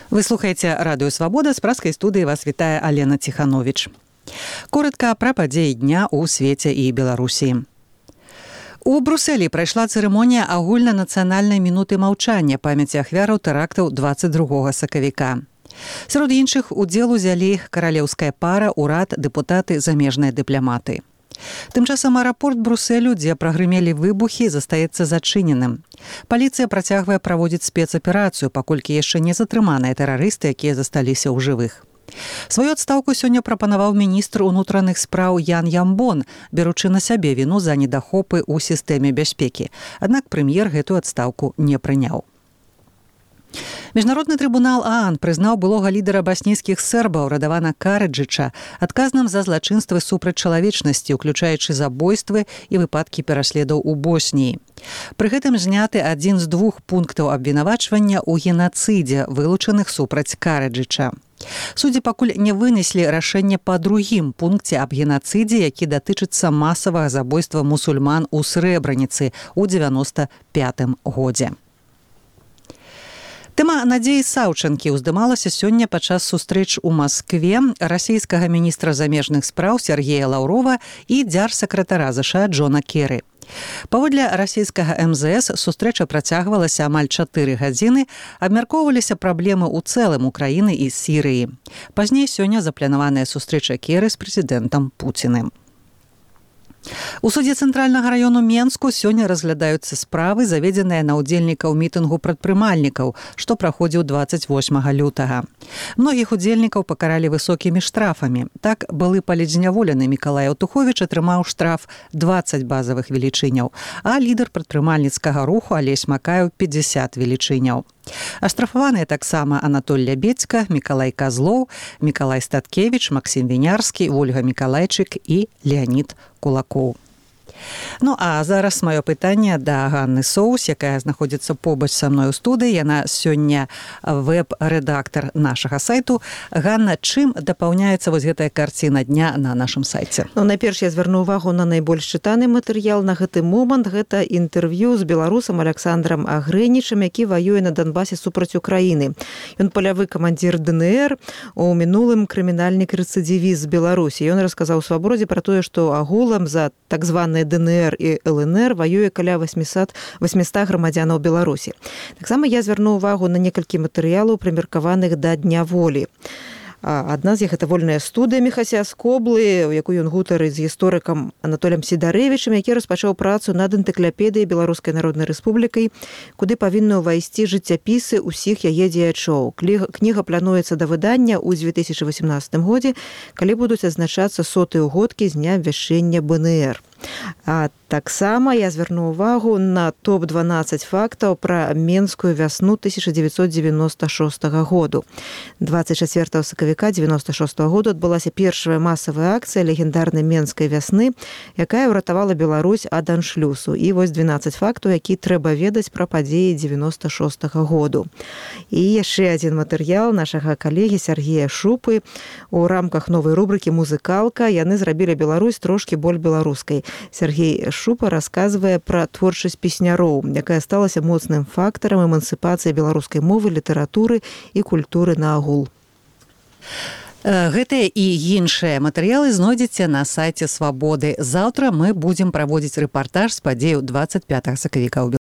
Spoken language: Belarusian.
Вы слухаеце радыё «Свабода», з праскай студыі вас вітае Алена Ціхановіч. Коратка пра падзеі дня ў свеце і Беларусі. У Брусэлі прайшла цырымонія агульнанацыянальнай мінуты маўчання памяці ахвяраў тэрактаў 22 сакавіка. Сярод іншых удзел узялі каралеўская пара, урад, дэпутаты, замежныя дыпламаты. Тым часам аэрапорт Брусэлю, дзе прагрымелі выбухі, застаецца зачыненым. Паліцыя працягвае праводзіць спецаперацыю, паколькі яшчэ не затрыманыя тэрарысты, якія засталіся ў жывых. Сваю адстаўку сёння прапанаваў міністр унутраных спраў Ян Ямбон, беручы на сябе віну за недахопы ў сістэме бяспекі. Аднак прэм'ер гэтую адстаўку не прыняў. Міжнародны трыбунал ААН прызнаў былога лідара баснійскіх сербаў Радавана Караджыча адказным за злачынствы супраць чалавечнасці, уключаючы забойствы і выпадкі пераследаў у Босніі. Пры гэтым зняты адзін з двух пунктаў абвінавачвання ў генацыдзе, вылучаных супраць Караджыча. Суддзі пакуль не вынеслі рашэнне па другім пункце аб генацыдзе, які датычыцца масавага забойства мусульман у Срэбраніцы ў 95 годзе. Тэма Надзеі Саўчанкі ўздымалася сёння падчас сустрэч у Маскве расійскага міністра замежных спраў Сергея Лаўрова і дзяржсакратара ЗША Джона Керры. Паводле расійскага МЗС сустрэча працягвалася амаль 4 гадзіны, абмяркоўваліся праблемы ў цэлым Украіны і Сірыі. Пазней сёння запланаваная сустрэча Керры з прэзідэнтам Пуціным. У судзе цэнтральнага раёну Менску сёння разглядаюцца справы, заведзеныя на ўдзельнікаў мітынгу прадпрымальнікаў, што праходзіў 28 лютага. Многіх удзельнікаў пакаралі высокімі штрафамі. Так, былы палітзняволены Мікалай Аўтуховіч атрымаў штраф 20 базавых велічыняў, а лідар прадпрымальніцкага руху Алесь Макаеў 50 велічыняў. Аштрафаваныя таксама Анатоль Лябедзька, Мікалай Казлоў, Мікалай Статкевіч, Максім Вінярскі, Вольга Мікалайчык і Леанід Кулакоў. Ну, а зараз маё пытанне да Ганны Соус, якая знаходзіцца побач са мной у студыі. Яна сёння вэб-рэдактар нашага сайту. Ганна, чым дапаўняецца вось гэтая карціна дня на нашым сайце? Ну, найперш я звярну ўвагу на найбольш чытаны матэрыял на гэты момант. Гэта інтэрв'ю з беларусам Аляксандрам Агрэнічам, які ваюе на Донбасе супраць Украіны. Ён палявы камандзір ДНР, у мінулым крымінальнік рэцыдзівіст з Беларусі. Ён расказаў Свабодзе пра тое, што агулам за так званыя ДНР і ЛНР ваюе каля 800 грамадзянаў Беларусі. Таксама я звярну ўвагу на некалькі матэрыялаў, прымеркаваных да Дня волі. Адна з іх – гэта вольная студыя Міхася Скоблы, у якой ён гутарыць з гісторыкам Анатолем Сідарэвічам, які распачаў працу над энцыклапедыяй Беларускай Народнай Рэспублікай, куды павінны ўвайсці жыццяпісы ўсіх яе дзеячоў. Кніга плануецца да выдання ў 2018 годзе, калі будуць адзначацца 100-ыя ўгодкі з дня абвяшчэння БНР. А таксама я звярну ўвагу на топ-12 фактаў пра Менскую вясну 1996 году. 24 сакавіка 1996 году адбылася першая масавая акцыя легендарнай Менскай вясны, якая ўратавала Беларусь ад аншлюсу. І вось 12 фактаў, які трэба ведаць пра падзеі 96 году. І яшчэ адзін матэрыял нашага калегі Сергея Шупы. У рамках новай рубрыкі «Музыкалка» яны зрабілі Беларусь трошкі боль беларускай. Сергей Шупа расказвае пра творчасць песняроў, якая сталася моцным фактарам эмансіпацыі беларускай мовы, літаратуры і культуры наагул. Гэтыя і іншыя матэрыялы знойдзеце на сайце Свабоды. Заўтра мы будзем праводзіць рэпартаж з падзеяў 25 сакавіка ў Беларусі.